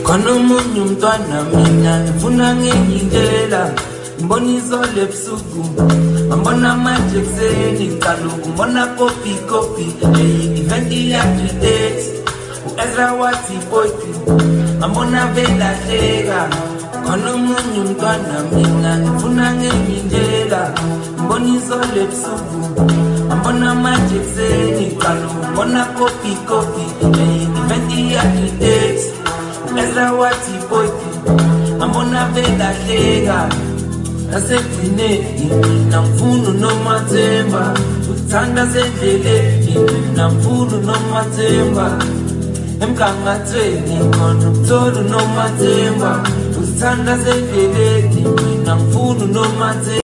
khona umunye umntwana mina ngifuna ngenye indlela ngibona izolo ebusuku ngibona manje kuseni qala ngibona copy event iyadidate uEzra wathi boyki ngibona belahleka khona umunye umntwana mina ngifuna ngenye indlela ngibona izolo ebusuku ngibona manje kuseni qala ngibona copy event iyadidate uEzra wathi boyki ngibona belahleka Asekugcineni mina ngifuna uNomathemba uthanda sendleleni mina ngifuna uNomathemba emgangathweni khona ukuthola uNomathemba uthanda sendleleni mina ngifuna uNomathemba